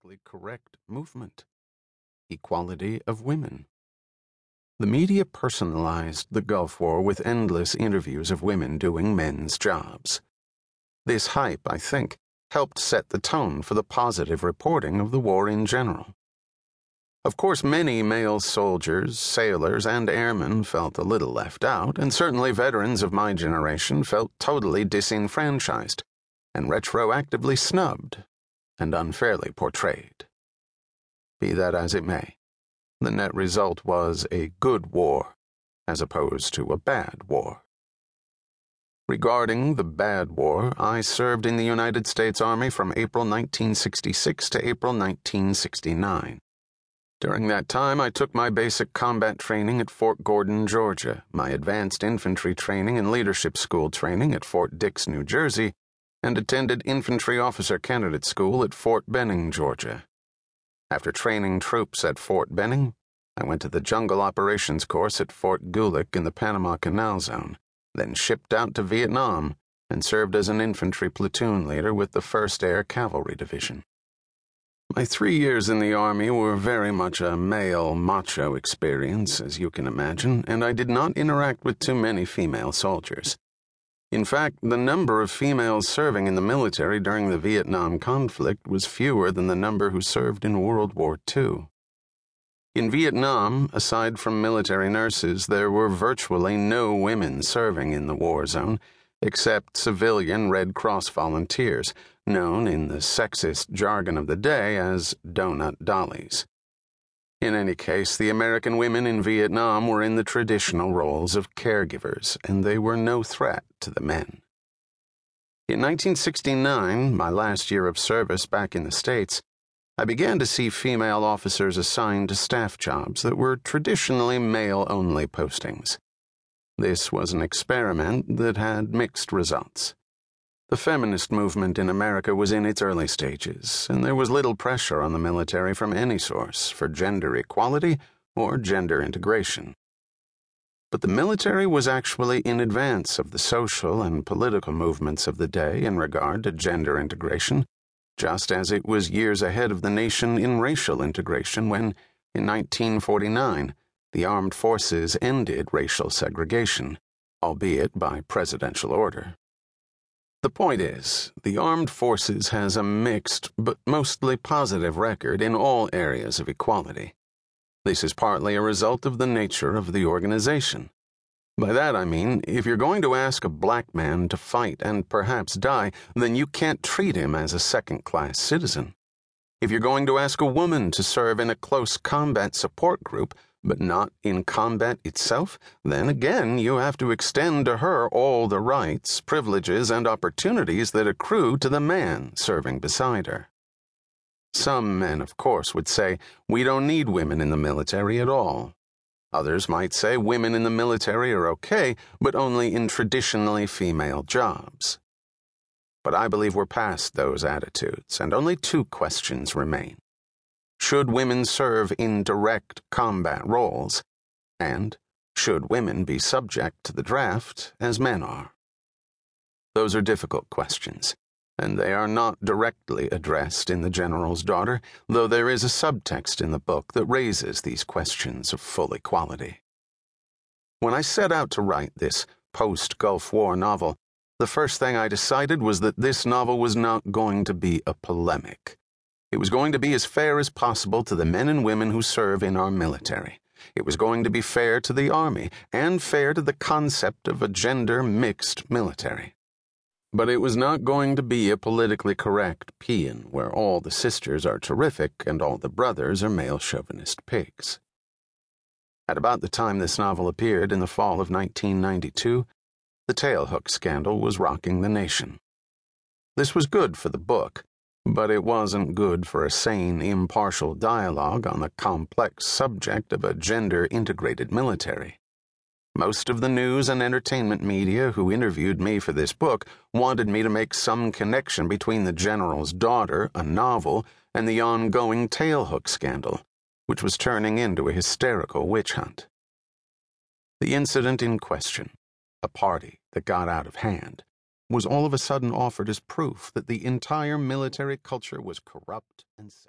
politically correct movement: equality of women. The media personalized the Gulf War with endless interviews of women doing men's jobs. This hype, I think, helped set the tone for the positive reporting of the war in general. Of course, many male soldiers, sailors, and airmen felt a little left out, and certainly veterans of my generation felt totally disenfranchised and retroactively snubbed and unfairly portrayed. Be that as it may, the net result was a good war, as opposed to a bad war. Regarding the bad war, I served in the United States Army from April 1966 to April 1969. During that time, I took my basic combat training at Fort Gordon, Georgia, my advanced infantry training and leadership school training at Fort Dix, New Jersey, and attended infantry officer candidate school at Fort Benning, Georgia. After training troops at Fort Benning, I went to the Jungle Operations Course at Fort Gulick in the Panama Canal Zone, then shipped out to Vietnam and served as an infantry platoon leader with the 1st Air Cavalry Division. My 3 years in the Army were very much a male, macho experience, as you can imagine, and I did not interact with too many female soldiers. In fact, the number of females serving in the military during the Vietnam conflict was fewer than the number who served in World War II. In Vietnam, aside from military nurses, there were virtually no women serving in the war zone, except civilian Red Cross volunteers, known in the sexist jargon of the day as donut dollies. In any case, the American women in Vietnam were in the traditional roles of caregivers, and they were no threat to the men. In 1969, my last year of service back in the States, I began to see female officers assigned to staff jobs that were traditionally male-only postings. This was an experiment that had mixed results. The feminist movement in America was in its early stages, and there was little pressure on the military from any source for gender equality or gender integration. But the military was actually in advance of the social and political movements of the day in regard to gender integration, just as it was years ahead of the nation in racial integration when, in 1949, the armed forces ended racial segregation, albeit by presidential order. The point is, the armed forces has a mixed but mostly positive record in all areas of equality. This is partly a result of the nature of the organization. By that I mean, if you're going to ask a black man to fight and perhaps die, then you can't treat him as a second-class citizen. If you're going to ask a woman to serve in a close combat support group, but not in combat itself, then again you have to extend to her all the rights, privileges, and opportunities that accrue to the man serving beside her. Some men, of course, would say, we don't need women in the military at all. Others might say women in the military are okay, but only in traditionally female jobs. But I believe we're past those attitudes, and only 2 questions remain. Should women serve in direct combat roles? And should women be subject to the draft as men are? Those are difficult questions, and they are not directly addressed in The General's Daughter, though there is a subtext in the book that raises these questions of full equality. When I set out to write this post-Gulf War novel, the first thing I decided was that this novel was not going to be a polemic. It was going to be as fair as possible to the men and women who serve in our military. It was going to be fair to the Army, and fair to the concept of a gender-mixed military. But it was not going to be a politically correct paean where all the sisters are terrific and all the brothers are male chauvinist pigs. At about the time this novel appeared in the fall of 1992, the tailhook scandal was rocking the nation. This was good for the book, but it wasn't good for a sane, impartial dialogue on the complex subject of a gender-integrated military. Most of the news and entertainment media who interviewed me for this book wanted me to make some connection between The General's Daughter, a novel, and the ongoing tailhook scandal, which was turning into a hysterical witch hunt. The incident in question, a party that got out of hand, was all of a sudden offered as proof that the entire military culture was corrupt and